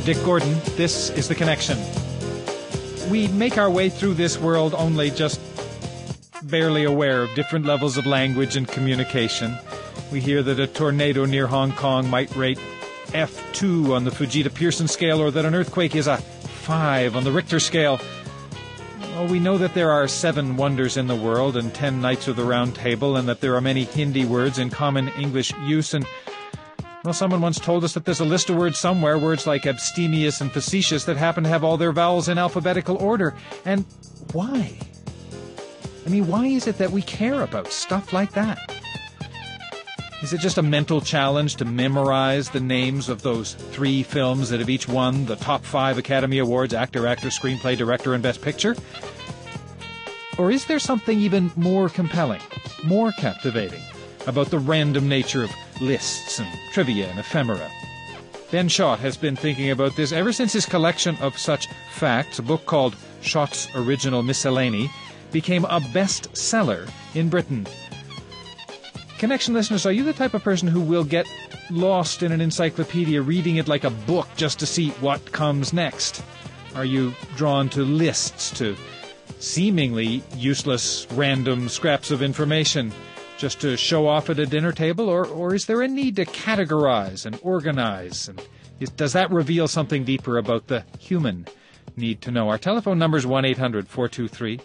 Dick Gordon. This is The Connection. We make our way through this world only just barely aware of different levels of language and communication. We hear that a tornado near Hong Kong might rate F2 on the Fujita-Pearson scale, or that an earthquake is a 5 on the Richter scale. Well, we know that there are 7 wonders in the world and 10 knights of the Round Table, and that there are many Hindi words in common English use. And, well, someone once told us that there's a list of words somewhere, words like abstemious and facetious, that happen to have all their vowels in alphabetical order. And why? I mean, why is it that we care about stuff like that? Is it just a mental challenge to memorize the names of those 3 films that have each won the top 5 Academy Awards, actor, actress, screenplay, director, and best picture? Or is there something even more compelling, more captivating, about the random nature of lists and trivia and ephemera? Ben Schott has been thinking about this ever since his collection of such facts, a book called Schott's Original Miscellany, became a bestseller in Britain. Connection listeners, are you the type of person who will get lost in an encyclopedia reading it like a book just to see what comes next? Are you drawn to lists, to seemingly useless, random scraps of information just to show off at a dinner table? Or is there a need to categorize and organize? And does that reveal something deeper about the human need to know? Our telephone number is 1-800-423-8255,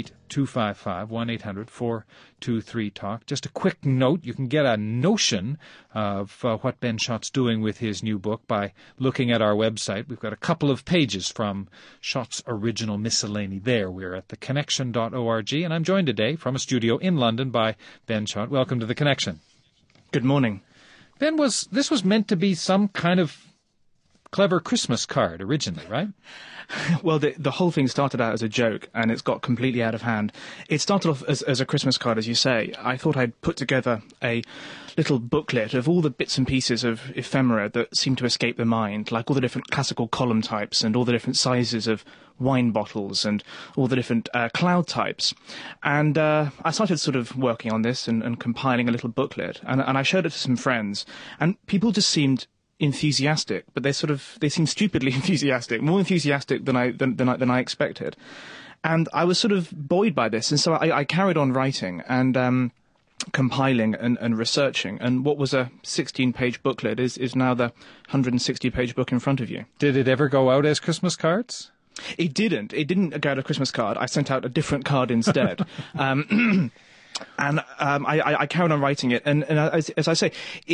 1-800-423-TALK. Just a quick note, you can get a notion of what Ben Schott's doing with his new book by looking at our website. We've got a couple of pages from Schott's Original Miscellany there. We're at theconnection.org, and I'm joined today from a studio in London by Ben Schott. Welcome to The Connection. Good morning. Ben, this was meant to be some kind of clever Christmas card originally, right? Well, the whole thing started out as a joke, and it's got completely out of hand. It started off as a Christmas card, as you say. I thought I'd put together a little booklet of all the bits and pieces of ephemera that seem to escape the mind, like all the different classical column types and all the different sizes of wine bottles and all the different cloud types. And I started sort of working on this and compiling a little booklet, and I showed it to some friends, and people just seemed enthusiastic, but they seem stupidly enthusiastic, more enthusiastic than I expected. And I was sort of buoyed by this, and so I carried on writing and compiling and researching, and what was a 16-page booklet is now the 160-page book in front of you. Did it ever go out as Christmas cards? It didn't. It didn't go out a Christmas card. I sent out a different card instead. And I carried on writing it, and as I say,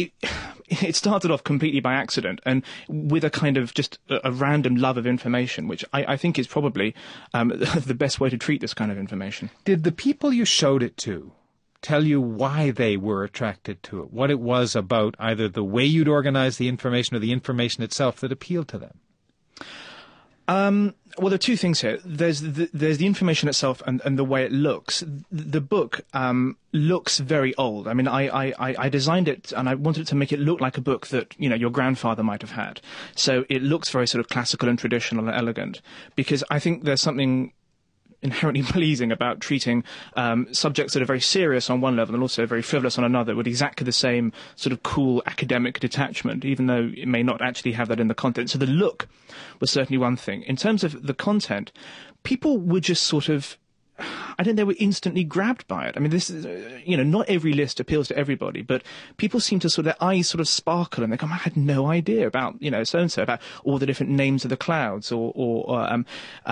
it started off completely by accident, and with a kind of just a random love of information, which I think is probably the best way to treat this kind of information. Did the people you showed it to tell you why they were attracted to it, what it was about either the way you'd organize the information or the information itself that appealed to them? Well, there are two things here. There's the information itself and the way it looks. The book looks very old. I mean, I designed it and I wanted to make it look like a book that, you know, your grandfather might have had. So it looks very sort of classical and traditional and elegant, because I think there's something inherently pleasing about treating subjects that are very serious on one level and also very frivolous on another with exactly the same sort of cool academic detachment, even though it may not actually have that in the content. So the look was certainly one thing. In terms of the content, people were just sort of, I think they were instantly grabbed by it. I mean, this is, not every list appeals to everybody, but people seem to their eyes sort of sparkle and they go, I had no idea about, so-and-so, about all the different names of the clouds or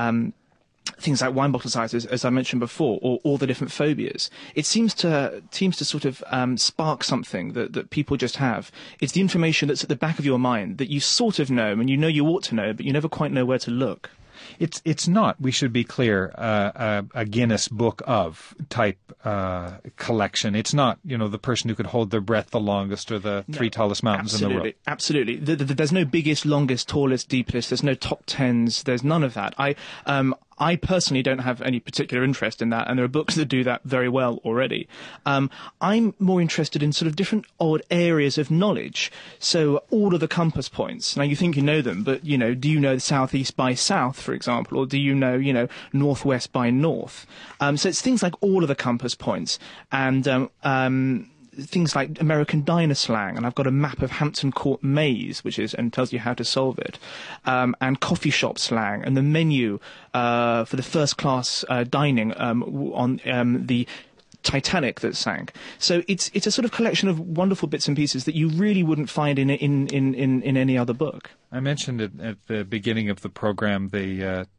things like wine bottle sizes, as I mentioned before, or all the different phobias. It seems to sort of spark something that people just have. It's the information that's at the back of your mind that you sort of know, and you know you ought to know, but you never quite know where to look. It's not, we should be clear, a Guinness Book of type collection. It's not, the person who could hold their breath the longest or the three tallest mountains in the world. Absolutely. There's no biggest, longest, tallest, deepest. There's no top tens. There's none of that. I personally don't have any particular interest in that, and there are books that do that very well already. I'm more interested in sort of different odd areas of knowledge. So all of the compass points. Now, you think you know them, but, do you know the southeast by south, for example, or do you know, northwest by north? So it's things like all of the compass points, and things like American diner slang, and I've got a map of Hampton Court Maze, and tells you how to solve it, and coffee shop slang, and the menu for the first class dining on the Titanic that sank. So it's a sort of collection of wonderful bits and pieces that you really wouldn't find in any other book. I mentioned it at the beginning of the program, the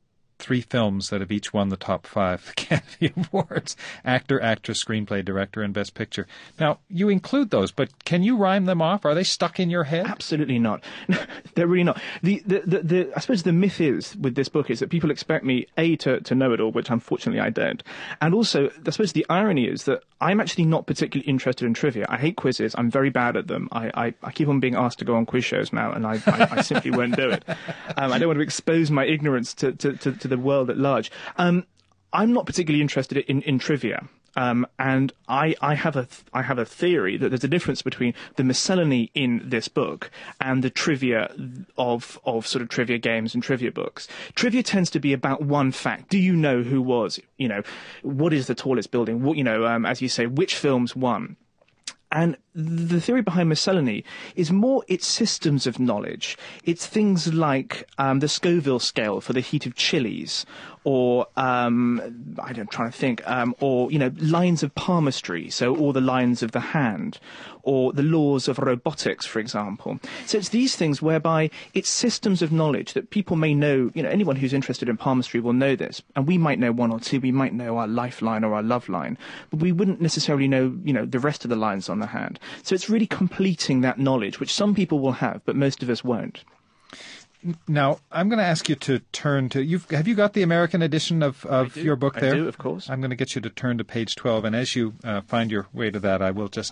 3 films that have each won the top 5 Academy Awards: actor, actress, screenplay, director, and best picture. Now, you include those, but can you rhyme them off? Are they stuck in your head? Absolutely not. No, they're really not. I suppose the myth is, with this book, is that people expect me, A, to know it all, which unfortunately I don't. And also, I suppose the irony is that I'm actually not particularly interested in trivia. I hate quizzes. I'm very bad at them. I keep on being asked to go on quiz shows now, and I simply won't do it. I don't want to expose my ignorance to the world at large. I'm not particularly interested in trivia. And I have a theory that there's a difference between the miscellany in this book and the trivia of sort of trivia games and trivia books. Trivia tends to be about one fact. Do you know who was? What is the tallest building? What, as you say, which films won? And the theory behind miscellany is more its systems of knowledge. It's things like the Scoville scale for the heat of chilies, or I'm trying to think, or lines of palmistry, so all the lines of the hand, or the laws of robotics, for example. So it's these things whereby it's systems of knowledge that people may know. Anyone who's interested in palmistry will know this, and we might know one or two. We might know our lifeline or our love line, but we wouldn't necessarily know, the rest of the lines on the hand. So it's really completing that knowledge, which some people will have, but most of us won't. Now, I'm going to ask you to turn to... Have you got the American edition of your book there? I do, of course. I'm going to get you to turn to page 12, and as you find your way to that, I will just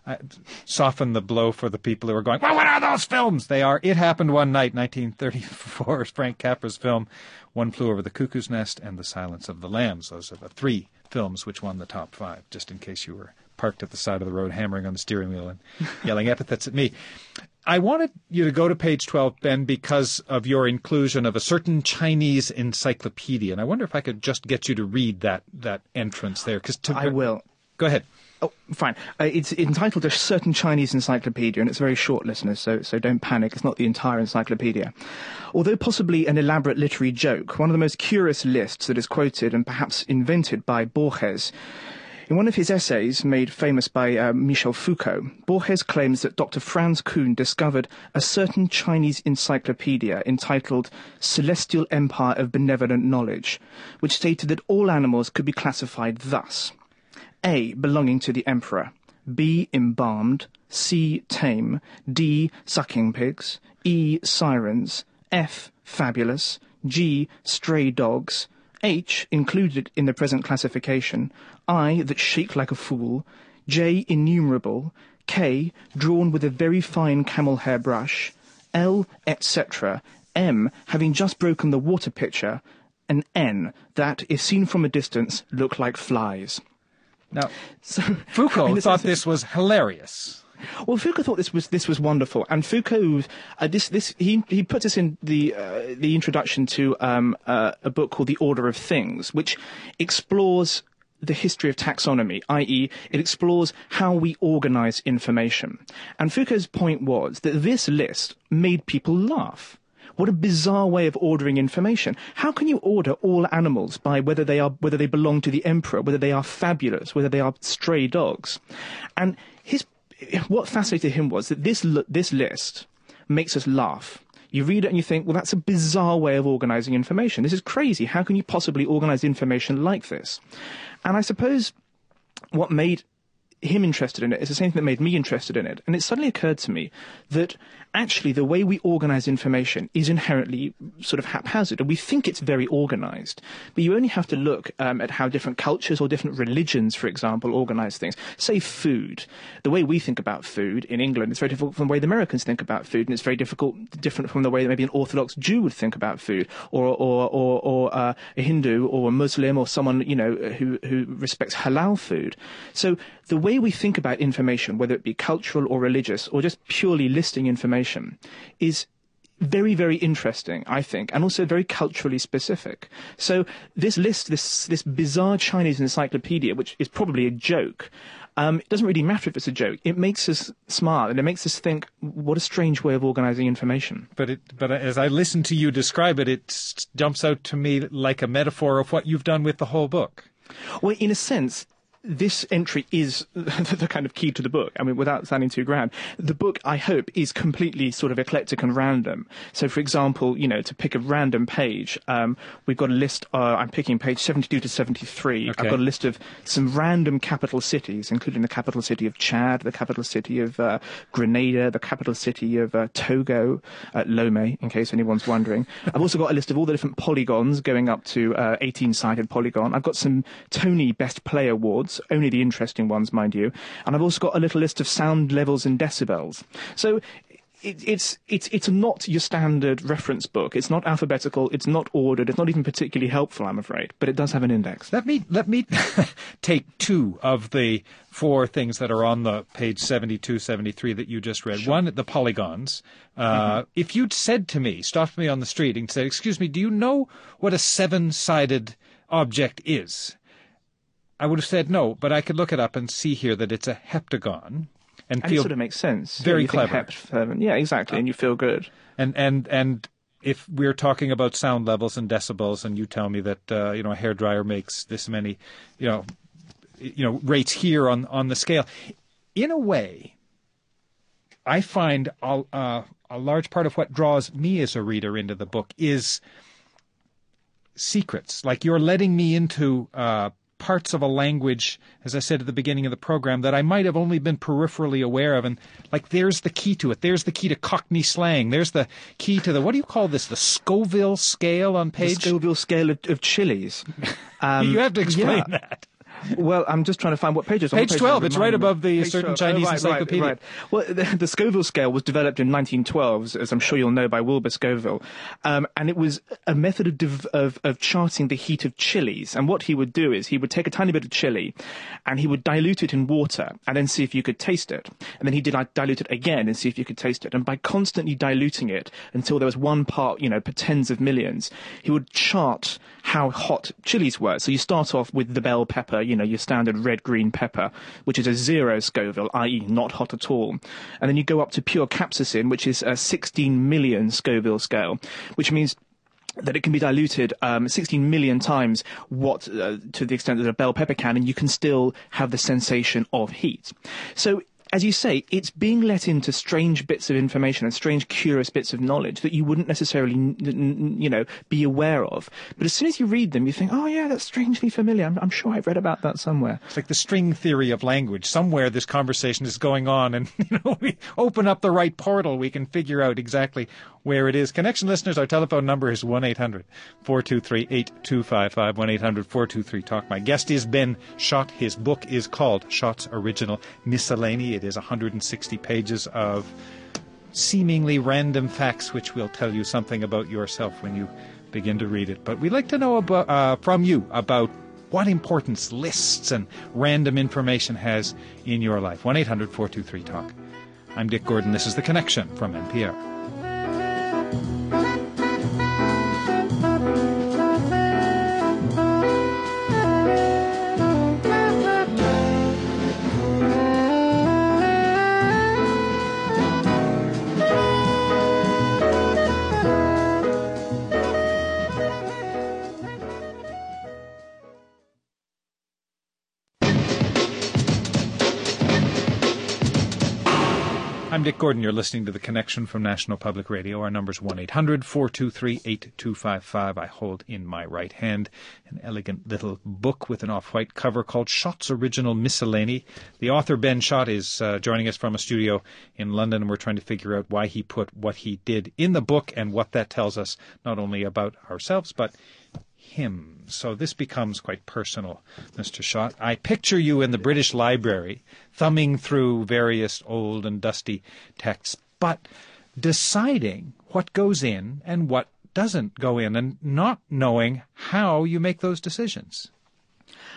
soften the blow for the people who are going, well, what are those films? They are It Happened One Night, 1934, Frank Capra's film, One Flew Over the Cuckoo's Nest, and The Silence of the Lambs. Those are the 3 films which won the top 5, just in case you were parked at the side of the road hammering on the steering wheel and yelling epithets at me. I wanted you to go to page 12, Ben, because of your inclusion of a certain Chinese encyclopedia. And I wonder if I could just get you to read that entrance there. I will. Go ahead. Oh, fine. It's entitled A Certain Chinese Encyclopedia, and it's very short, listeners, so don't panic. It's not the entire encyclopedia. Although possibly an elaborate literary joke, one of the most curious lists that is quoted and perhaps invented by Borges. In one of his essays, made famous by Michel Foucault, Borges claims that Dr. Franz Kuhn discovered a certain Chinese encyclopedia entitled Celestial Empire of Benevolent Knowledge, which stated that all animals could be classified thus: A. Belonging to the emperor, B. Embalmed, C. Tame, D. Sucking pigs, E. Sirens, F. Fabulous, G. Stray dogs, H. Included in the present classification, I. That shake like a fool, J. Innumerable, K. Drawn with a very fine camel hair brush, L. etc., M. Having just broken the water pitcher, and N. That, if seen from a distance, look like flies. Now, Foucault thought this was hilarious. Well, Foucault thought this was wonderful, and Foucault he put us in the introduction to a book called The Order of Things, which explores the history of taxonomy, i.e., it explores how we organize information. And Foucault's point was that this list made people laugh. What a bizarre way of ordering information. How can you order all animals by whether they belong to the emperor, whether they are fabulous, whether they are stray dogs? And what fascinated him was that this list makes us laugh. You read it and you think, well, that's a bizarre way of organizing information. This is crazy. How can you possibly organize information like this? And I suppose what made him interested in it is the same thing that made me interested in it. And it suddenly occurred to me that actually the way we organize information is inherently sort of haphazard, and we think it's very organized. But you only have to look at how different cultures or different religions, for example, organize things. Say food. The way we think about food in England is very different from the way the Americans think about food, and it's very different from the way that maybe an Orthodox Jew would think about food, or a Hindu or a Muslim or someone who respects halal food. So the way we think about information, whether it be cultural or religious or just purely listing information, is very, very interesting, I think, and also very culturally specific. So this list, this bizarre Chinese encyclopedia, which is probably a joke, It doesn't really matter if it's a joke. It makes us smile, and it makes us think, what a strange way of organizing information. But as I listen to you describe it, it jumps out to me like a metaphor of what you've done with the whole book. Well, in a sense, this entry is the kind of key to the book. I mean, without sounding too grand, the book, I hope, is completely sort of eclectic and random. So, for example, to pick a random page, we've got a list, I'm picking page 72 to 73. Okay. I've got a list of some random capital cities, including the capital city of Chad, the capital city of Grenada, the capital city of Togo, Lomé, in case anyone's wondering. I've also got a list of all the different polygons going up to 18-sided polygon. I've got some Tony Best Play Awards, only the interesting ones, mind you. And I've also got a little list of sound levels and decibels. So it's not your standard reference book. It's not alphabetical. It's not ordered. It's not even particularly helpful, I'm afraid. But it does have an index. Let me take two of the four things that are on the page 72, 73 that you just read. Sure. One, the polygons. If you'd said to me, stopped me on the street and said, "Excuse me, do you know what a 7-sided object is?" I would have said no, but I could look it up and see here that it's a heptagon. And it sort of makes sense. Very you clever. Yeah, exactly, and you feel good. And if we're talking about sound levels and decibels, and you tell me that a hairdryer makes this many, rates here on the scale, in a way, I find a large part of what draws me as a reader into the book is secrets. Like you're letting me into parts of a language, as I said at the beginning of the program, that I might have only been peripherally aware of. And like, there's the key to it. There's the key to Cockney slang. There's the key to what do you call this? The Scoville scale on page? The Scoville scale of chilies. You have to explain that. Well, I'm just trying to find what page it's on. Page 12. It's right above the page certain 12. Chinese encyclopedia. Right. Well, the Scoville scale was developed in 1912, as I'm sure you'll know, by Wilbur Scoville. And it was a method of charting the heat of chilies. And what he would do is he would take a tiny bit of chili and he would dilute it in water and then see if you could taste it. And then he'd dilute it again and see if you could taste it. And by constantly diluting it until there was one part, per tens of millions, he would chart how hot chilies were. So you start off with the bell pepper, your standard red-green pepper, which is a 0 Scoville, i.e. not hot at all. And then you go up to pure capsaicin, which is a 16 million Scoville scale, which means that it can be diluted 16 million times to the extent that a bell pepper can, and you can still have the sensation of heat. So, as you say, it's being let into strange bits of information and strange, curious bits of knowledge that you wouldn't necessarily, be aware of. But as soon as you read them, you think, oh, yeah, that's strangely familiar. I'm sure I've read about that somewhere. It's like the string theory of language. Somewhere this conversation is going on, and we open up the right portal, we can figure out exactly where it is. Connection listeners, our telephone number is 1-800-423-8255, 1-800-423-TALK. My guest is Ben Schott. His book is called Schott's Original Miscellany. It is 160 pages of seemingly random facts, which will tell you something about yourself when you begin to read it. But we'd like to know from you about what importance lists and random information has in your life. 1-800-423-TALK. I'm Dick Gordon. This is The Connection from NPR. I'm Dick Gordon. You're listening to The Connection from National Public Radio. Our number's 1-800-423-8255. I hold in my right hand an elegant little book with an off-white cover called Schott's Original Miscellany. The author, Ben Schott, is joining us from a studio in London, and we're trying to figure out why he put what he did in the book and what that tells us not only about ourselves, but him. So this becomes quite personal, Mr. Schott. I picture you in the British Library, thumbing through various old and dusty texts, but deciding what goes in and what doesn't go in, and not knowing how you make those decisions.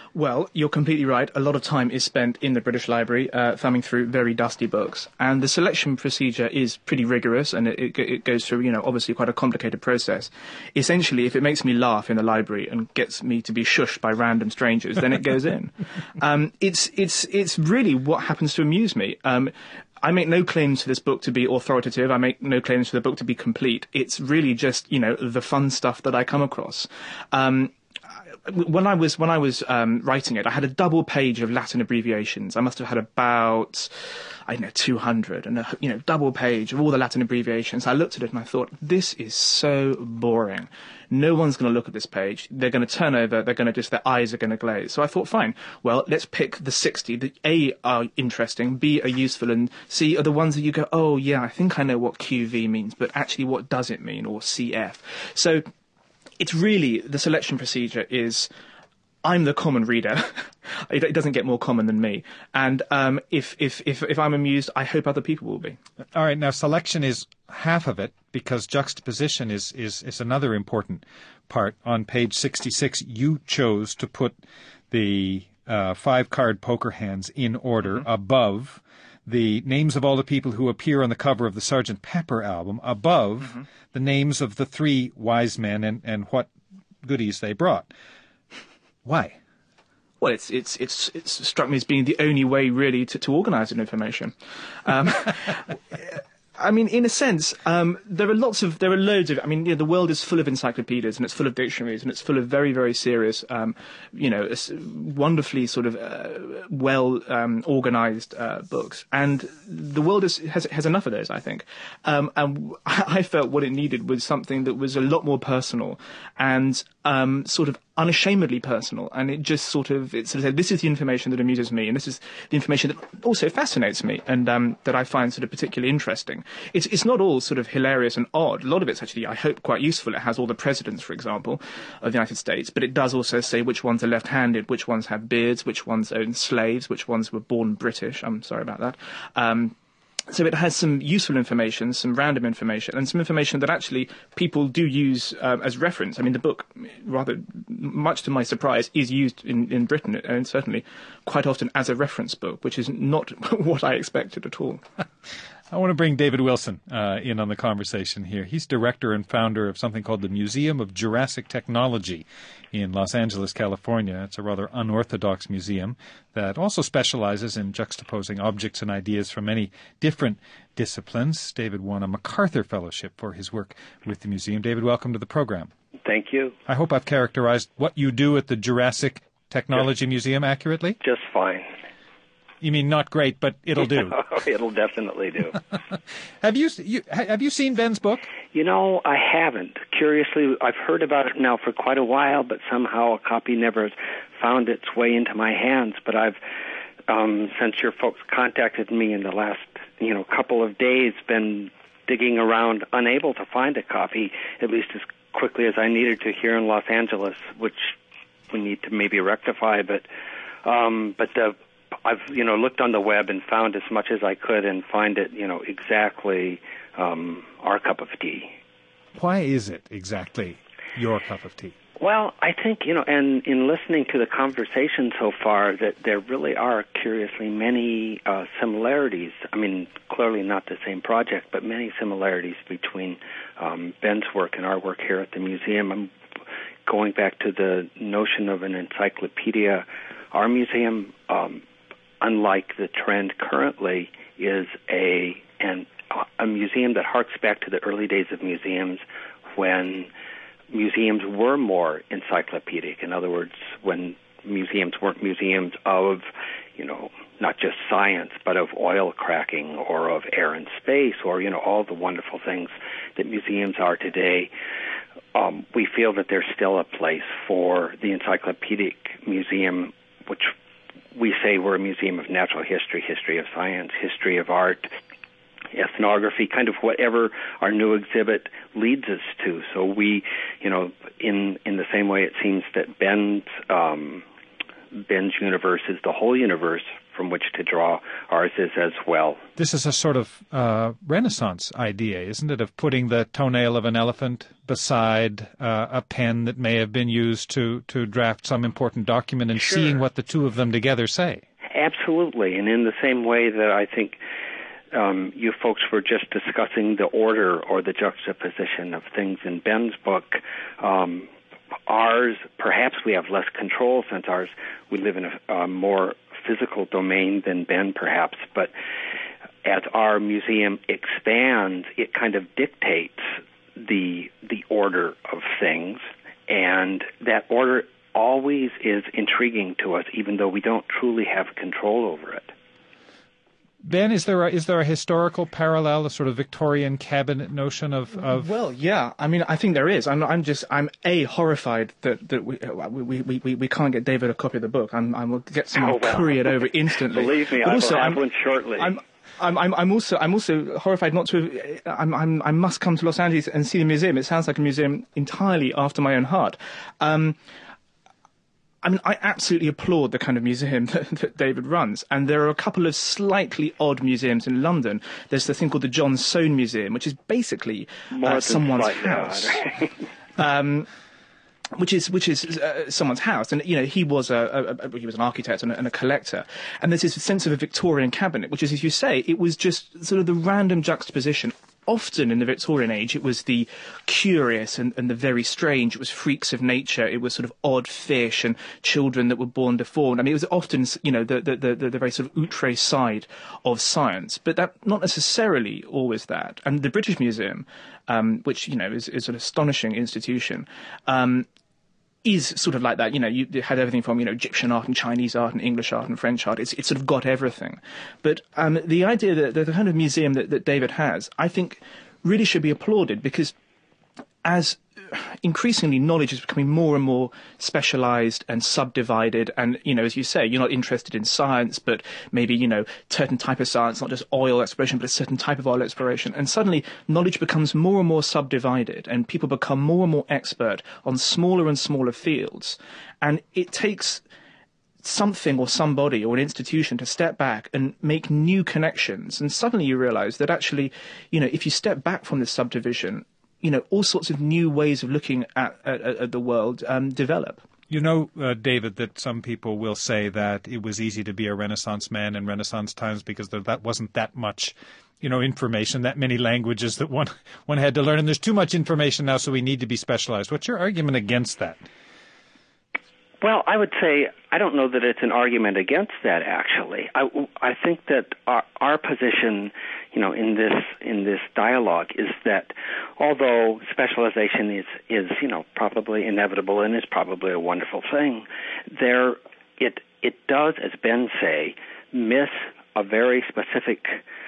Well, you're completely right. A lot of time is spent in the British Library thumbing through very dusty books. And the selection procedure is pretty rigorous, and it goes through, obviously quite a complicated process. Essentially, if it makes me laugh in the library and gets me to be shushed by random strangers, then it goes in. It's really what happens to amuse me. I make no claims for this book to be authoritative. I make no claims for the book to be complete. It's really just, the fun stuff that I come across. When I was writing it, I had a double page of Latin abbreviations. I must have had about, 200, and double page of all the Latin abbreviations. I looked at it and I thought, this is so boring. No one's going to look at this page. They're going to turn over. Their eyes are going to glaze. So I thought, fine. Well, let's pick the 60 that A, are interesting, B, are useful, and C, are the ones that you go, oh yeah, I think I know what QV means, but actually what does it mean, or CF. So it's really, the selection procedure is, I'm the common reader. It doesn't get more common than me. And if I'm amused, I hope other people will be. All right, now selection is half of it, because juxtaposition is another important part. On page 66, you chose to put the 5-card poker hands in order above the names of all the people who appear on the cover of the Sgt. Pepper album, above the names of the 3 wise men and what goodies they brought. Why? Well, it's struck me as being the only way really to organise an information. In a sense, there are loads of. The world is full of encyclopedias, and it's full of dictionaries, and it's full of very, very serious, wonderfully sort of well organised books. And the world has enough of those, I think. And I felt what it needed was something that was a lot more personal and sort of unashamedly personal, and it sort of said, this is the information that amuses me, and this is the information that also fascinates me, and that I find sort of particularly interesting. It's not all sort of hilarious and odd. A lot of it's actually, I hope, quite useful. It has all the presidents, for example, of the United States, but it does also say which ones are left-handed, which ones have beards, which ones own slaves, which ones were born British. I'm sorry about that. So it has some useful information, some random information, and some information that actually people do use as reference. The book, rather much to my surprise, is used in Britain, and certainly quite often as a reference book, which is not what I expected at all. I want to bring David Wilson in on the conversation here. He's director and founder of something called the Museum of Jurassic Technology in Los Angeles, California. It's a rather unorthodox museum that also specializes in juxtaposing objects and ideas from many different disciplines. David won a MacArthur Fellowship for his work with the museum. David, welcome to the program. Thank you. I hope I've characterized what you do at the Jurassic Technology Museum accurately? Just fine. You mean not great, but it'll do. It'll definitely do. Have you seen Ben's book? I haven't. Curiously, I've heard about it now for quite a while, but somehow a copy never found its way into my hands. But I've, since your folks contacted me in the last, couple of days, been digging around, unable to find a copy, at least as quickly as I needed to here in Los Angeles, which we need to maybe rectify. But I've looked on the web and found as much as I could and find it exactly our cup of tea. Why is it exactly your cup of tea? Well, I think and in listening to the conversation so far, that there really are curiously many similarities. Clearly not the same project, but many similarities between Ben's work and our work here at the museum. I'm going back to the notion of an encyclopedia. Our museum, unlike the trend currently, is a museum that harks back to the early days of museums, when museums were more encyclopedic. In other words, when museums weren't museums of, not just science, but of oil cracking or of air and space, or, all the wonderful things that museums are today. We feel that there's still a place for the encyclopedic museum, which we say we're a museum of natural history, history of science, history of art, ethnography, kind of whatever our new exhibit leads us to. So we, in the same way it seems that Ben's universe is the whole universe from which to draw. Ours is as well. This is a sort of Renaissance idea, isn't it, of putting the toenail of an elephant beside a pen that may have been used to draft some important document and seeing what the two of them together say. Absolutely, and in the same way that I think you folks were just discussing the order or the juxtaposition of things in Ben's book, ours, perhaps we have less control since we live in a more physical domain than Ben, perhaps, but as our museum expands, it kind of dictates the order of things, and that order always is intriguing to us, even though we don't truly have control over it. Ben, is there a historical parallel, a sort of Victorian cabinet notion of? Well, yeah. I mean, I think there is. I'm horrified that we can't get David a copy of the book. I will get someone couriered over instantly. Believe me, I will have one shortly. I'm also horrified not to. I must come to Los Angeles and see the museum. It sounds like a museum entirely after my own heart. I mean, I absolutely applaud the kind of museum that David runs. And there are a couple of slightly odd museums in London. There's the thing called the John Soane Museum, which is basically someone's house. Which is someone's house, and he was an architect and a collector, and there's this sense of a Victorian cabinet, which is, as you say, it was just sort of the random juxtaposition. Often in the Victorian age, it was the curious and the very strange. It was freaks of nature. It was sort of odd fish and children that were born deformed. I mean, it was often, the very sort of outre side of science, but that not necessarily always that. And the British Museum, which is an astonishing institution, is sort of like that. You had everything from, Egyptian art and Chinese art and English art and French art. It's sort of got everything. But the idea that the kind of museum that David has, I think, really should be applauded, because as increasingly knowledge is becoming more and more specialized and subdivided, and as you say, you're not interested in science, but maybe certain type of science, not just oil exploration, but a certain type of oil exploration, and suddenly knowledge becomes more and more subdivided, and people become more and more expert on smaller and smaller fields, and it takes something or somebody or an institution to step back and make new connections, and suddenly you realize that actually, if you step back from this subdivision, all sorts of new ways of looking at the world develop. David, that some people will say that it was easy to be a Renaissance man in Renaissance times because that wasn't that much, information, that many languages that one had to learn. And there's too much information now, so we need to be specialized. What's your argument against that? Well, I would say I don't know that it's an argument against that, actually. I think that our position, in this dialogue is that although specialization is probably inevitable and is probably a wonderful thing, it does, as Ben say, miss a very specific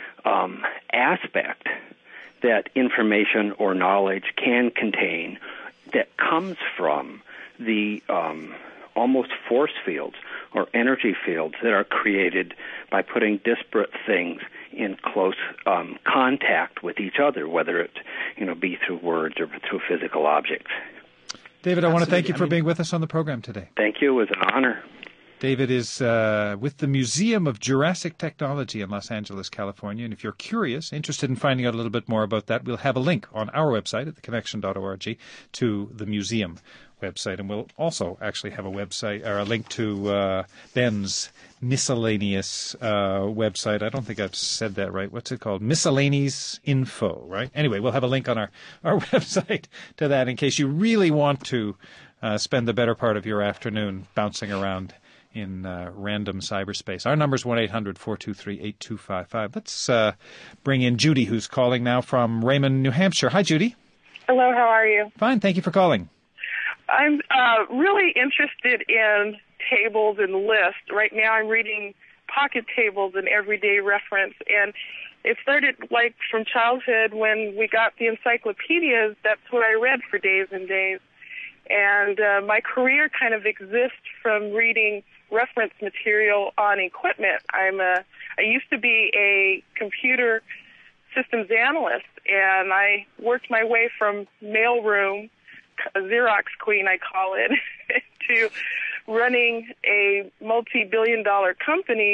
aspect that information or knowledge can contain that comes from the almost force fields or energy fields that are created by putting disparate things in close contact with each other, whether it be through words or through physical objects. David, I want to thank you for being with us on the program today. Thank you. It was an honor. David is with the Museum of Jurassic Technology in Los Angeles, California. And if you're curious, interested in finding out a little bit more about that, we'll have a link on our website at theconnection.org to the museum website. And we'll also actually have a website or a link to Ben's miscellaneous website. I don't think I've said that right. What's it called? Miscellaneous Info, right? Anyway, we'll have a link on our website to that in case you really want to spend the better part of your afternoon bouncing around in random cyberspace. Our number is 1-800-423-8255. Let's bring in Judy, who's calling now from Raymond, New Hampshire. Hi, Judy. Hello, how are you? Fine, thank you for calling. I'm really interested in tables and lists. Right now I'm reading pocket tables and everyday reference, and it started like from childhood when we got the encyclopedias. That's what I read for days and days. And my career kind of exists from reading reference material on equipment. I used to be a computer systems analyst, and I worked my way from mailroom, a Xerox queen I call it, to running a multi-billion-dollar company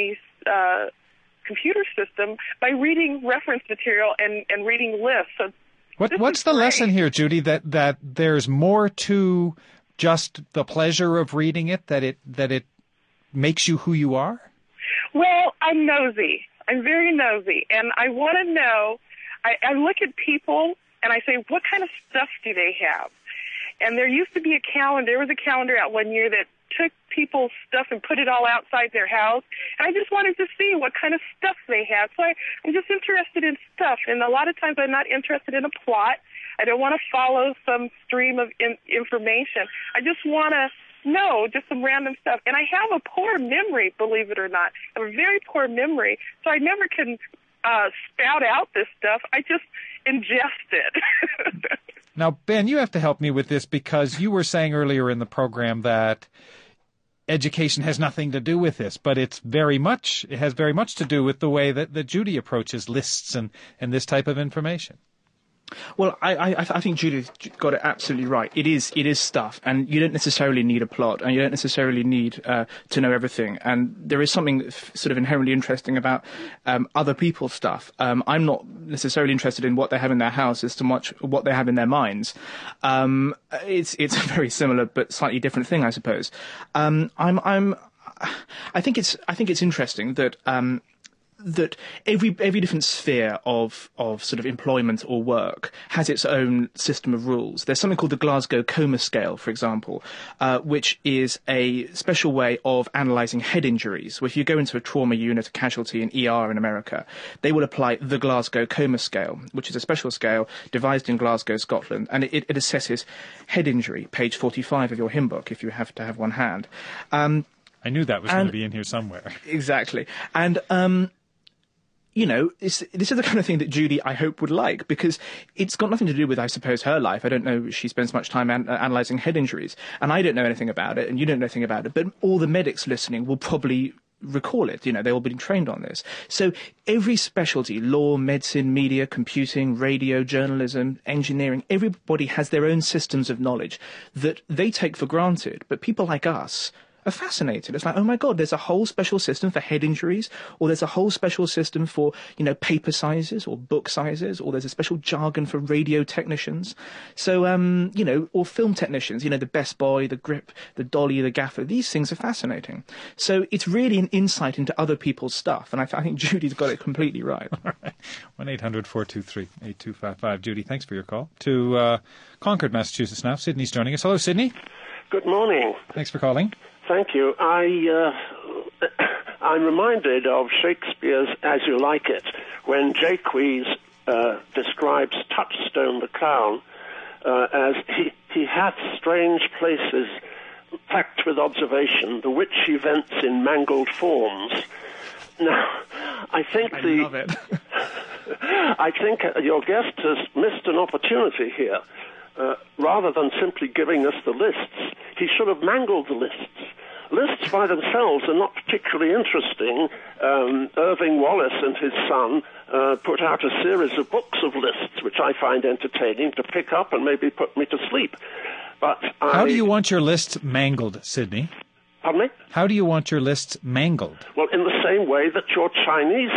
computer system by reading reference material and reading lists. So what's the lesson here, Judy? That there's more to just the pleasure of reading it, that it makes you who you are? Well, I'm nosy. I'm very nosy, and I want to know. I look at people and I say, what kind of stuff do they have? And there used to be a calendar. There was a calendar out one year that took people's stuff and put it all outside their house. And I just wanted to see what kind of stuff they had. So I'm just interested in stuff. And a lot of times I'm not interested in a plot. I don't want to follow some stream of information. I just want to know just some random stuff. And I have a poor memory, believe it or not. I have a very poor memory. So I never can spout out this stuff. I just ingest it. Now, Ben, you have to help me with this, because you were saying earlier in the program that education has nothing to do with this, but it has very much to do with the way that Judy approaches lists and this type of information. Well, I think Judy's got it absolutely right. It is stuff, and you don't necessarily need a plot, and you don't necessarily need to know everything. And there is something sort of inherently interesting about other people's stuff. I'm not necessarily interested in what they have in their house as to much what they have in their minds. It's a very similar but slightly different thing, I suppose. I think it's interesting that. That every different sphere of sort of employment or work has its own system of rules. There's something called the Glasgow Coma Scale, for example, which is a special way of analysing head injuries. Where if you go into a trauma unit, a casualty, an ER in America, they will apply the Glasgow Coma Scale, which is a special scale devised in Glasgow, Scotland, and it assesses head injury, page 45 of your hymn book, if you have to have one hand. I knew that was going to be in here somewhere. Exactly. And you know, this is the kind of thing that Judy, I hope, would like, because it's got nothing to do with, I suppose, her life. I don't know if she spends much time analysing head injuries, and I don't know anything about it, and you don't know anything about it, but all the medics listening will probably recall it. You know, they've all been trained on this. So every specialty, law, medicine, media, computing, radio, journalism, engineering, everybody has their own systems of knowledge that they take for granted, but people like us are fascinated. It's like, oh my God, there's a whole special system for head injuries, or there's a whole special system for, you know, paper sizes or book sizes, or there's a special jargon for radio technicians. So, you know, or film technicians, you know, the best boy, the grip, the dolly, the gaffer. These things are fascinating. So it's really an insight into other people's stuff. And I think Judy's got it completely right. All right. 1-800-423-8255. Judy, thanks for your call. To Concord, Massachusetts now. Sydney's joining us. Hello, Sydney. Good morning. Thanks for calling. Thank you. I'm reminded of Shakespeare's As You Like It, when Jaques describes Touchstone the clown as he hath strange places packed with observation, the which he vents in mangled forms. Now, I love it. I think your guest has missed an opportunity here. Rather than simply giving us the lists, he should have mangled the lists. Lists by themselves are not particularly interesting. Irving Wallace and his son put out a series of books of lists, which I find entertaining to pick up and maybe put me to sleep. But how do you want your lists mangled, Sydney? Pardon me? How do you want your lists mangled? Well, in the same way that your Chinese,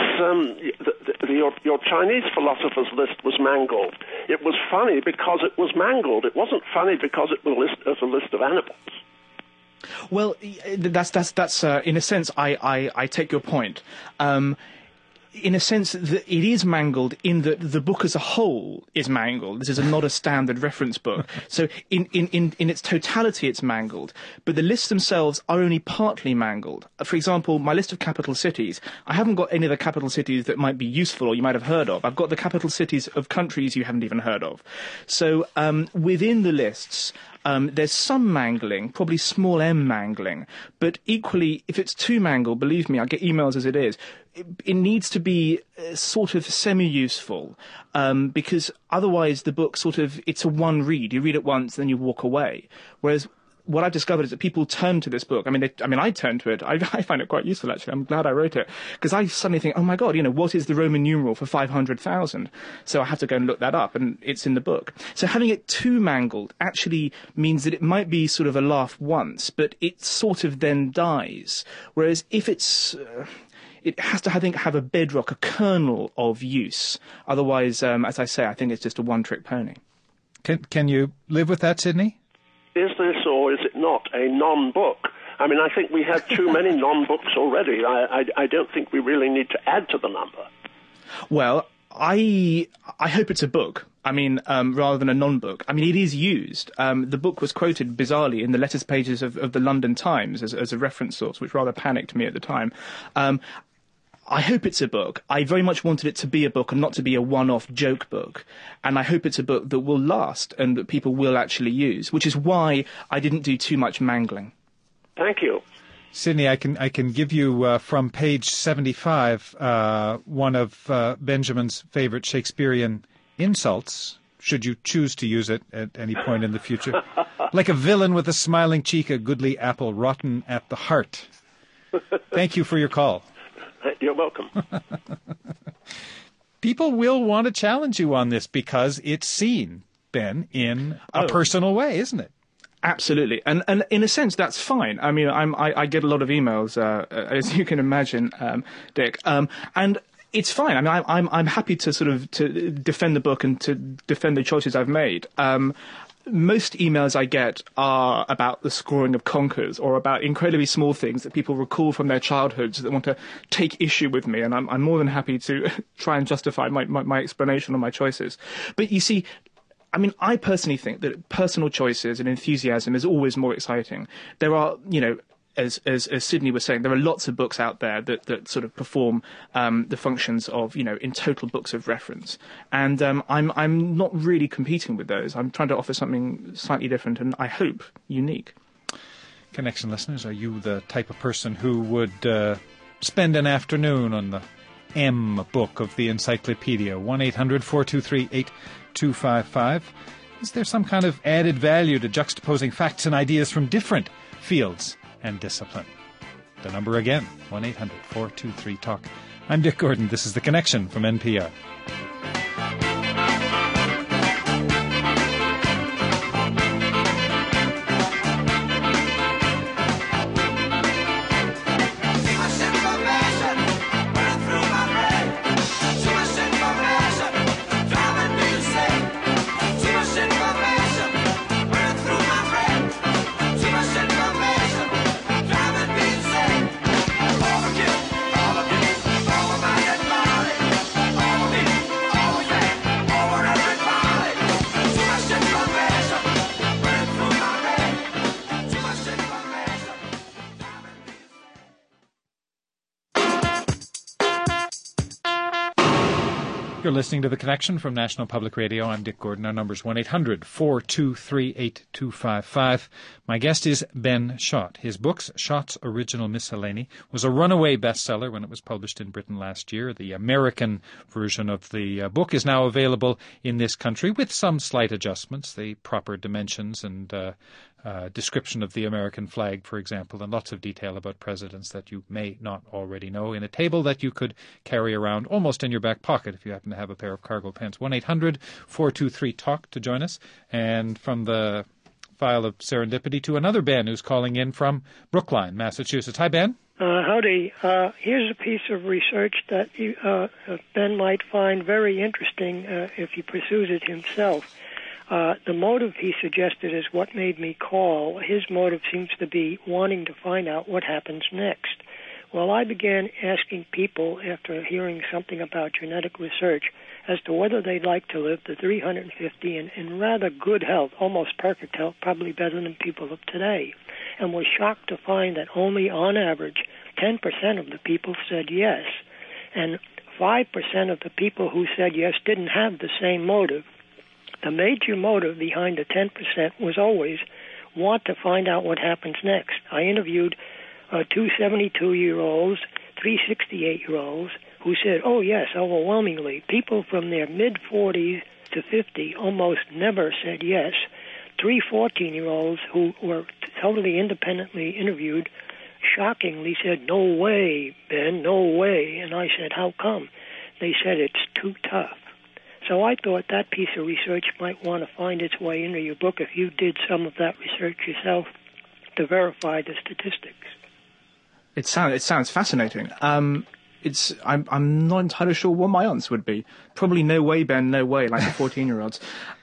your Chinese philosopher's list was mangled. It was funny because it was mangled. It wasn't funny because it was a list of animals. Well, that's in a sense, I take your point. In a sense, it is mangled in that the book as a whole is mangled. This is not a standard reference book. So in its totality, it's mangled. But the lists themselves are only partly mangled. For example, my list of capital cities, I haven't got any of the capital cities that might be useful or you might have heard of. I've got the capital cities of countries you haven't even heard of. So within the lists, there's some mangling, probably small m mangling, but equally, if it's too mangled, believe me, I get emails as it is, it needs to be sort of semi-useful, because otherwise the book it's a one read. You read it once, then you walk away. Whereas what I've discovered is that people turn to this book. I turn to it. I find it quite useful, actually. I'm glad I wrote it. Because I suddenly think, oh my God, what is the Roman numeral for 500,000? So I have to go and look that up, and it's in the book. So having it too mangled actually means that it might be sort of a laugh once, but it sort of then dies. Whereas if it's it has to, I think, have a bedrock, a kernel of use. Otherwise, as I say, I think it's just a one-trick pony. Can you live with that, Sidney? Is this or is it not a non-book? I mean, I think we have too many non-books already. I don't think we really need to add to the number. Well, I hope it's a book. I mean, rather than a non-book. I mean, it is used. The book was quoted bizarrely in the letters pages of the London Times as a reference source, which rather panicked me at the time. I hope it's a book. I very much wanted it to be a book and not to be a one-off joke book. And I hope it's a book that will last and that people will actually use, which is why I didn't do too much mangling. Thank you. Sidney, I can give you from page 75 one of Benjamin's favorite Shakespearean insults, should you choose to use it at any point in the future. Like a villain with a smiling cheek, a goodly apple rotten at the heart. Thank you for your call. You're welcome. People will want to challenge you on this because it's seen, Ben, in a personal way, isn't it? Absolutely, and in a sense that's fine. I mean, I get a lot of emails, as you can imagine, Dick, and it's fine. I mean, I'm happy to to defend the book and to defend the choices I've made. Most emails I get are about the scoring of conkers or about incredibly small things that people recall from their childhoods that want to take issue with me, and I'm more than happy to try and justify my explanation of my choices. But you see, I mean, I personally think that personal choices and enthusiasm is always more exciting. There are, as Sidney was saying, there are lots of books out there that sort of perform the functions of, in total books of reference. And I'm not really competing with those. I'm trying to offer something slightly different and, I hope, unique. Connection listeners, are you the type of person who would spend an afternoon on the M book of the encyclopedia? 1-800-423-8255. Is there some kind of added value to juxtaposing facts and ideas from different fields and discipline? The number again, 1-800-423-TALK. I'm Dick Gordon. This is The Connection from NPR. You're listening to The Connection from National Public Radio. I'm Dick Gordon. Our number's 1-800-423-8255. My guest is Ben Schott. His books, Schott's Original Miscellany, was a runaway bestseller when it was published in Britain last year. The American version of the book is now available in this country with some slight adjustments, the proper dimensions and description of the American flag, for example, and lots of detail about presidents that you may not already know in a table that you could carry around almost in your back pocket if you happen to have a pair of cargo pants. 1-800-423-TALK to join us. And from the file of serendipity to another Ben who's calling in from Brookline, Massachusetts. Hi, Ben. Howdy. Here's a piece of research that Ben might find very interesting if he pursues it himself. The motive he suggested is what made me call. His motive seems to be wanting to find out what happens next. Well, I began asking people after hearing something about genetic research as to whether they'd like to live to 350 in rather good health, almost perfect health, probably better than people of today, and was shocked to find that only on average 10% of the people said yes, and 5% of the people who said yes didn't have the same motive. The major motive behind the 10% was always want to find out what happens next. I interviewed two 72-year-olds, three 68-year-olds, who said, oh, yes, overwhelmingly. People from their mid-40s to 50 almost never said yes. Three 14-year-olds who were totally independently interviewed shockingly said, no way, Ben, no way. And I said, how come? They said, it's too tough. So I thought that piece of research might want to find its way into your book if you did some of that research yourself to verify the statistics. It sounds fascinating. I'm not entirely sure what my answer would be. Probably no way, Ben, no way, like the 14-year-olds.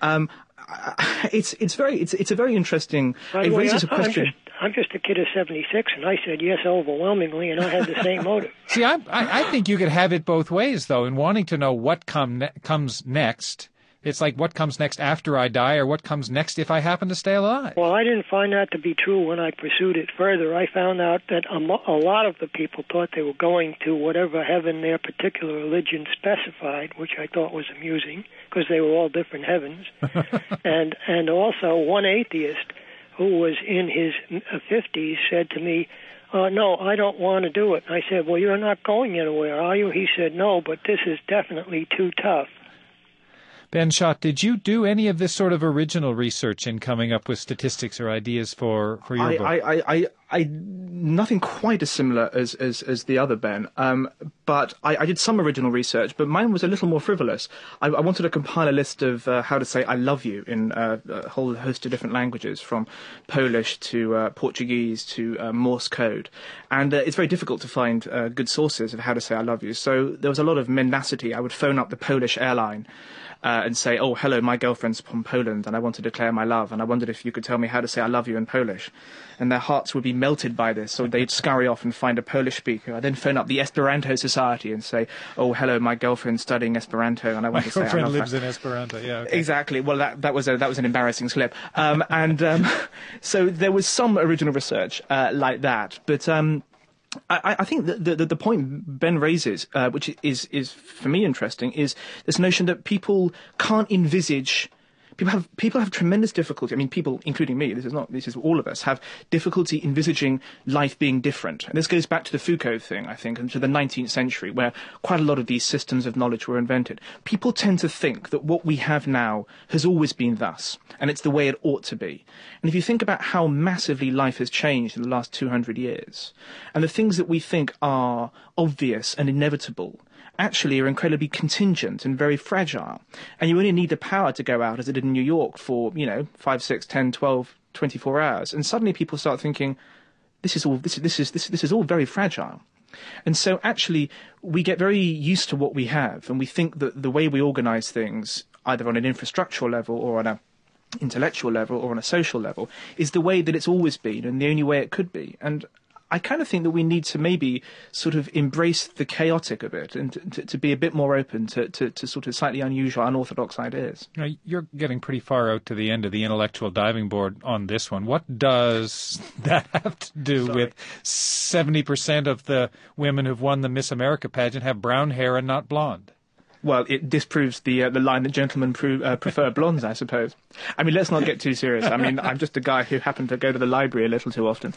It's a very interesting. It raises a question. I'm just a kid of 76, and I said yes overwhelmingly, and I had the same motive. See, I think you could have it both ways, though, in wanting to know what comes next. It's like what comes next after I die, or what comes next if I happen to stay alive. Well, I didn't find that to be true when I pursued it further. I found out that a lot of the people thought they were going to whatever heaven their particular religion specified, which I thought was amusing, because they were all different heavens. and also one atheist who was in his 50s said to me, no, I don't want to do it. I said, well, you're not going anywhere, are you? He said, no, but this is definitely too tough. Ben Schott, did you do any of this sort of original research in coming up with statistics or ideas for your book? I nothing quite as similar as the other Ben, but I did some original research, but mine was a little more frivolous. I wanted to compile a list of how to say I love you in a whole host of different languages, from Polish to Portuguese to Morse code. And it's very difficult to find good sources of how to say I love you. So there was a lot of mendacity. I would phone up the Polish airline and say, oh, hello, my girlfriend's from Poland, and I want to declare my love, and I wondered if you could tell me how to say I love you in Polish. And their hearts would be melted by this, so they'd scurry off and find a Polish speaker. I'd then phone up the Esperanto Society and say, oh, hello, my girlfriend's studying Esperanto, and I want to say I love her. My girlfriend lives in Esperanto, yeah. Okay. Exactly. Well, that was an embarrassing slip. So there was some original research like that, but I think the point Ben raises, which is for me interesting, is this notion that people can't envisage. People have tremendous difficulty. I mean, people, including me, this is all of us, have difficulty envisaging life being different. And this goes back to the Foucault thing, I think, and to the 19th century, where quite a lot of these systems of knowledge were invented. People tend to think that what we have now has always been thus, and it's the way it ought to be. And if you think about how massively life has changed in the last 200 years, and the things that we think are obvious and inevitable actually are incredibly contingent and very fragile. And you only need the power to go out, as it did in New York, for, 5, 6, 10, 12, 24 hours. And suddenly people start thinking, this is all very fragile. And so actually we get very used to what we have, and we think that the way we organize things, either on an infrastructural level or on a intellectual level or on a social level, is the way that it's always been and the only way it could be. And I kind of think that we need to maybe sort of embrace the chaotic a bit and to be a bit more open to sort of slightly unusual, unorthodox ideas. You're getting pretty far out to the end of the intellectual diving board on this one. What does that have to do with 70% of the women who've won the Miss America pageant have brown hair and not blonde? Well, it disproves the line that gentlemen prefer blondes, I suppose. I mean, let's not get too serious. I mean, I'm just a guy who happened to go to the library a little too often.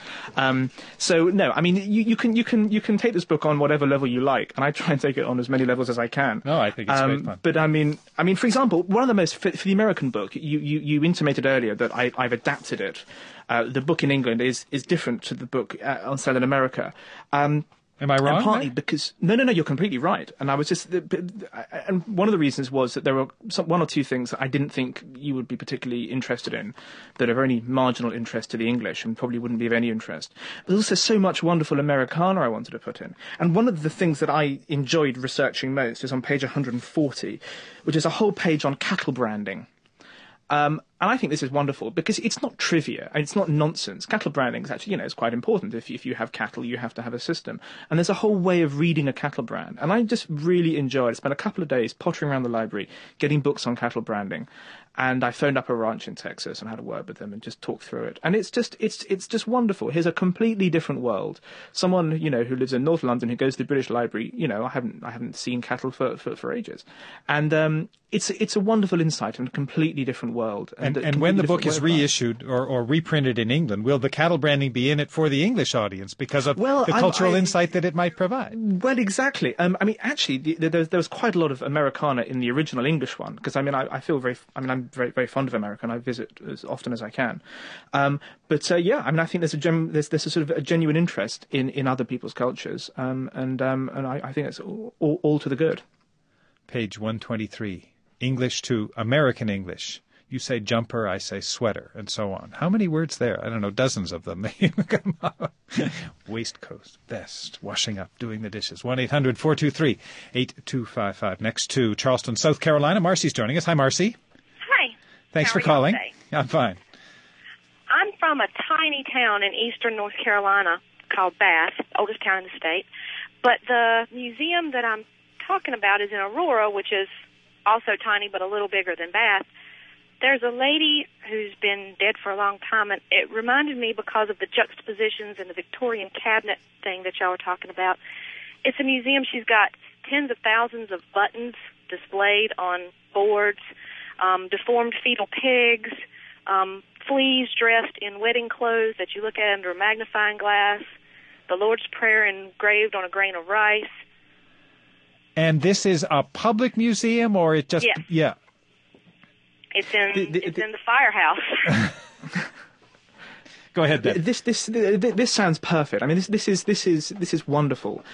So no, I mean, you can take this book on whatever level you like, and I try and take it on as many levels as I can. No, I think it's great fun. But I mean, for example, one of the most for the American book, you intimated earlier that I've adapted it. The book in England is different to the book on sale in America. Am I wrong? And partly because no, you're completely right. And I was just, and one of the reasons was that there were one or two things that I didn't think you would be particularly interested in, that are of only marginal interest to the English and probably wouldn't be of any interest. But there's also so much wonderful Americana I wanted to put in. And one of the things that I enjoyed researching most is on page 140, which is a whole page on cattle branding. And I think this is wonderful because it's not trivia and it's not nonsense. Cattle branding is actually, it's quite important. If you have cattle, you have to have a system. And there's a whole way of reading a cattle brand. And I just really enjoyed it. I spent a couple of days pottering around the library, getting books on cattle branding. And I phoned up a ranch in Texas and had a word with them and just talked through it. And it's just wonderful. Here's a completely different world. Someone, who lives in North London, who goes to the British Library, I haven't seen cattle for ages. And it's a wonderful insight and a completely different world. And when the book is reissued or reprinted in England, will the cattle branding be in it for the English audience because of the cultural insight that it might provide? Well, exactly. Actually, there was quite a lot of Americana in the original English one because, I'm very, very fond of America and I visit as often as I can. I think there's a sort of a genuine interest in other people's cultures, and I think it's all to the good. Page 123, English to American English. You say jumper, I say sweater, and so on. How many words there? I don't know, dozens of them. Waistcoat, vest, washing up, doing the dishes. 1-800-423-8255. Next to Charleston, South Carolina. Marcy's joining us. Hi, Marcy. Hi. Thanks How for are you calling. today? I'm fine. I'm from a tiny town in eastern North Carolina called Bath, oldest town in the state. But the museum that I'm talking about is in Aurora, which is also tiny but a little bigger than Bath. There's a lady who's been dead for a long time, and it reminded me because of the juxtapositions and the Victorian cabinet thing that y'all were talking about. It's a museum. She's got tens of thousands of buttons displayed on boards, deformed fetal pigs, fleas dressed in wedding clothes that you look at under a magnifying glass, the Lord's Prayer engraved on a grain of rice. And this is a public museum, or it just... Yes. Yeah. It's in the firehouse. Go ahead, Ben. This sounds perfect. I mean, this is wonderful.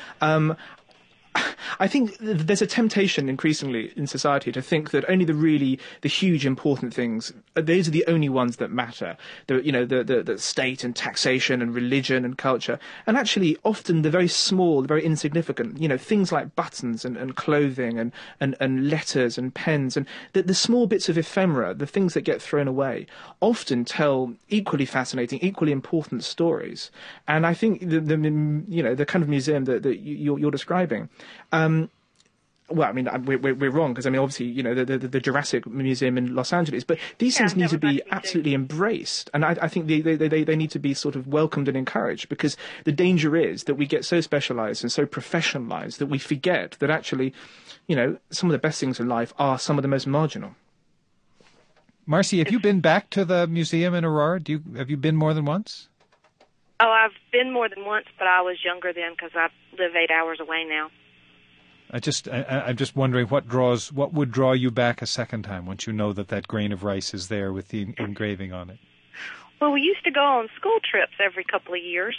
I think there's a temptation increasingly in society to think that only the huge important things, those are the only ones that matter. The state and taxation and religion and culture. And actually, often the very small, the very insignificant, things like buttons and clothing and letters and pens and the small bits of ephemera, the things that get thrown away, often tell equally fascinating, equally important stories. And I think the kind of museum that you're describing. Well, I mean, we're wrong because, I mean, obviously, the Jurassic Museum in Los Angeles, but these things need to be absolutely embraced, and I think they need to be sort of welcomed and encouraged, because the danger is that we get so specialised and so professionalised that we forget that actually, some of the best things in life are some of the most marginal. Marcy, have you been back to the museum in Aurora? Have you been more than once? Oh, I've been more than once, but I was younger then because I live 8 hours away now. I'm just wondering what would draw you back a second time once you know that grain of rice is there with the engraving on it. Well, we used to go on school trips every couple of years.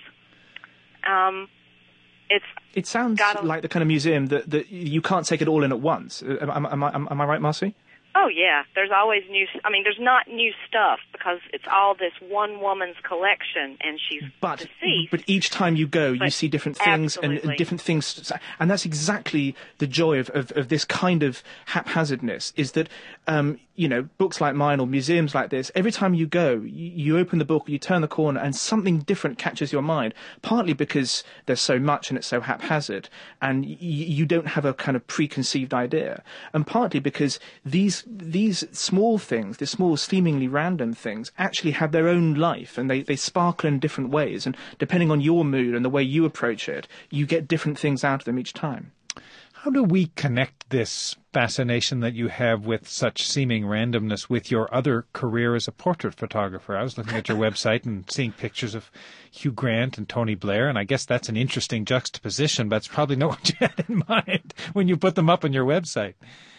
It sounds like the kind of museum that you can't take it all in at once. Am I right, Marcy? Oh, yeah. There's always there's not new stuff because it's all this one woman's collection, and she's deceased. But each time you go, you see different things absolutely. and different things. And that's exactly the joy of this kind of haphazardness, is that, books like mine or museums like this, every time you go, you open the book, you turn the corner, and something different catches your mind, partly because there's so much and it's so haphazard, and you don't have a kind of preconceived idea, and partly because these small things, these small seemingly random things, actually have their own life, and they sparkle in different ways, and depending on your mood and the way you approach it, you get different things out of them each time. How do we connect this fascination that you have with such seeming randomness with your other career as a portrait photographer? I was looking at your website and seeing pictures of Hugh Grant and Tony Blair, and I guess that's an interesting juxtaposition, but it's probably not what you had in mind when you put them up on your website.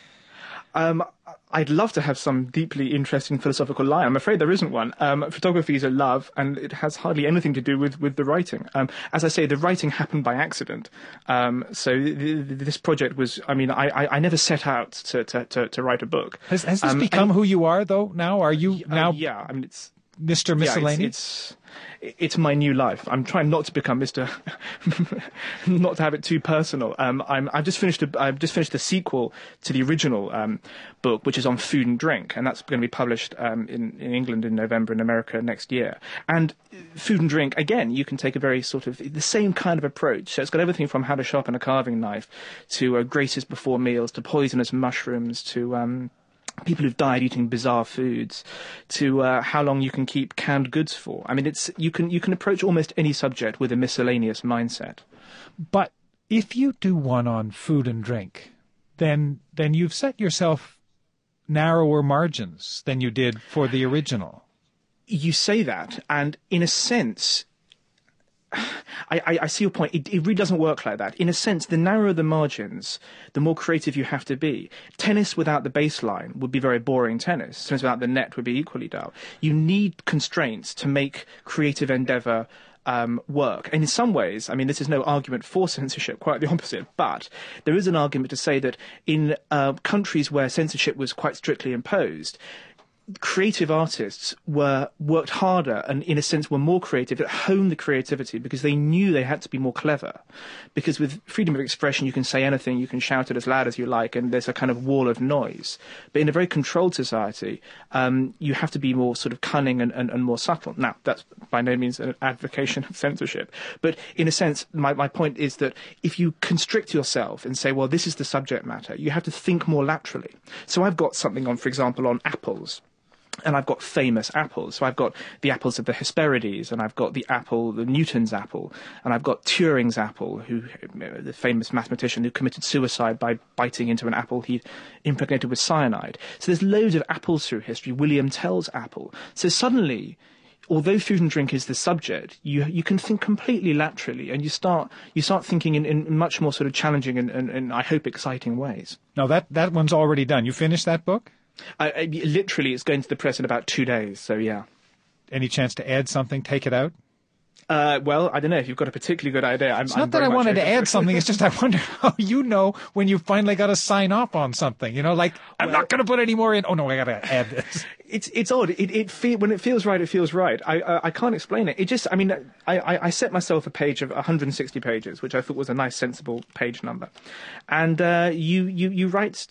I'd love to have some deeply interesting philosophical lie. I'm afraid there isn't one. Photography is a love, and it has hardly anything to do with the writing. As I say, the writing happened by accident. So this project was, I never set out to write a book. Has this become who you are, though, now? Are you now... Yeah, it's... Mr. Miscellaneous? It's my new life. I'm trying not to become Mr. not to have it too personal. I've just finished the sequel to the original book, which is on food and drink, and that's going to be published in England in November, in America next year. And food and drink, again, you can take a very sort of the same kind of approach. So it's got everything from how to sharpen a carving knife to graces before meals to poisonous mushrooms to people who've died eating bizarre foods, to how long you can keep canned goods for. I mean, you can approach almost any subject with a miscellaneous mindset. But if you do one on food and drink, then you've set yourself narrower margins than you did for the original. You say that, and in a sense, I see your point. It really doesn't work like that. In a sense, the narrower the margins, the more creative you have to be. Tennis without the baseline would be very boring tennis. Tennis without the net would be equally dull. You need constraints to make creative endeavour work. And in some ways, this is no argument for censorship, quite the opposite, but there is an argument to say that in countries where censorship was quite strictly imposed, creative artists worked harder and, in a sense, were more creative, that honed the creativity because they knew they had to be more clever. Because with freedom of expression, you can say anything, you can shout it as loud as you like, and there's a kind of wall of noise. But in a very controlled society, you have to be more sort of cunning and more subtle. Now, that's by no means an advocation of censorship. But in a sense, my point is that if you constrict yourself and say, well, this is the subject matter, you have to think more laterally. So I've got something on, for example, on apples. And I've got famous apples. So I've got the apples of the Hesperides, and I've got the Newton's apple, and I've got Turing's apple, the famous mathematician who committed suicide by biting into an apple he'd impregnated with cyanide. So there's loads of apples through history. William Tell's apple. So suddenly, although food and drink is the subject, you can think completely laterally, and you start thinking in much more sort of challenging and I hope exciting ways. Now that one's already done. You finished that book? Literally, it's going to the press in about 2 days, so yeah. Any chance to add something, take it out? Well, I don't know. If you've got a particularly good idea, it's not that I wanted to add something. It's just I wonder how you know when you finally got to sign off on something. You know, like, I'm not going to put any more in. Oh, no, I got to add this. It's odd. When it feels right, it feels right. I can't explain it. It just, I mean, I set myself a page of 160 pages, which I thought was a nice, sensible page number. And you write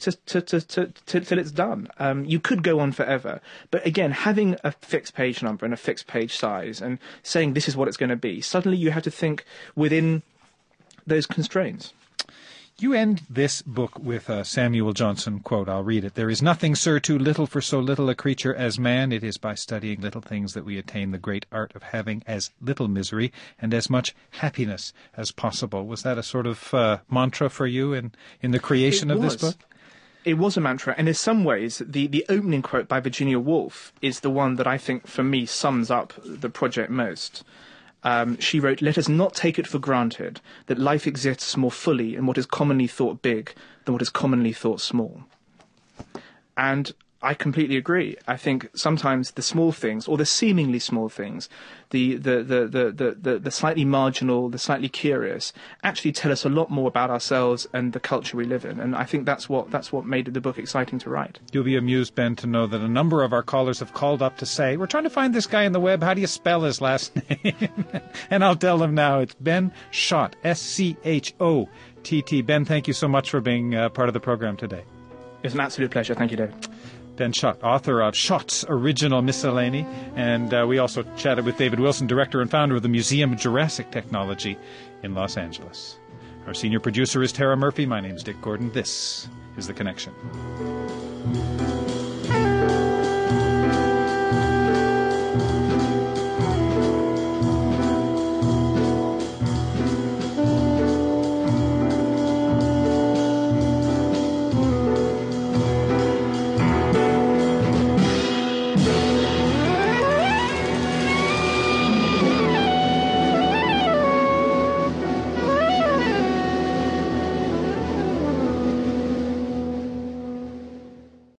till it's done. You could go on forever. But again, having a fixed page number and a fixed page size and saying this is what it's going to be, suddenly you have to think within those constraints. You end this book with a Samuel Johnson quote. I'll read it. "There is nothing, sir, too little for so little a creature as man. It is by studying little things that we attain the great art of having as little misery and as much happiness as possible." Was that a sort of mantra for you in the creation of this book? It was a mantra, and in some ways, the opening quote by Virginia Woolf is the one that I think, for me, sums up the project most. She wrote, "Let us not take it for granted that life exists more fully in what is commonly thought big than what is commonly thought small." And I completely agree. I think sometimes the small things, or the seemingly small things, the slightly marginal, the slightly curious, actually tell us a lot more about ourselves and the culture we live in. And I think that's what made the book exciting to write. You'll be amused, Ben, to know that a number of our callers have called up to say, "We're trying to find this guy on the web. How do you spell his last name?" And I'll tell them now. It's Ben Schott, Schott. Ben, thank you so much for being part of the program today. It's an absolute pleasure. Thank you, David. Ben Schott, author of Schott's Original Miscellany. And we also chatted with David Wilson, director and founder of the Museum of Jurassic Technology in Los Angeles. Our senior producer is Tara Murphy. My name's Dick Gordon. This is The Connection.